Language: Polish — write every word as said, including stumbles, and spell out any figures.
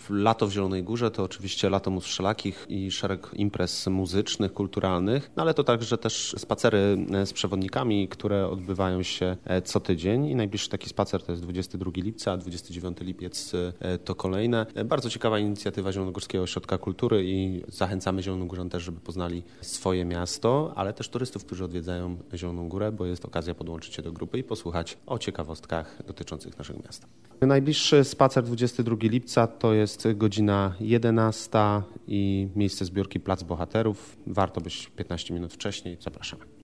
Lato w Zielonej Górze to oczywiście lato mus wszelakich i szereg imprez muzycznych, kulturalnych, no ale to także też spacery z przewodnikami, które odbywają się co tydzień i najbliższy taki spacer to jest dwudziestego drugiego lipca, a dwudziestego dziewiątego lipiec to kolejne. Bardzo ciekawa inicjatywa Zielonogórskiego Ośrodka Kultury i zachęcamy Zielonogórzan też, żeby poznali swoje miasto, ale też turystów, którzy odwiedzają Zieloną Górę, bo jest okazja podłączyć się do grupy i posłuchać o ciekawostkach dotyczących naszego miasta. Najbliższy spacer dwudziestego drugiego lipca to jest godzina jedenasta i miejsce zbiórki Plac Bohaterów. Warto być piętnaście minut wcześniej. Zapraszamy.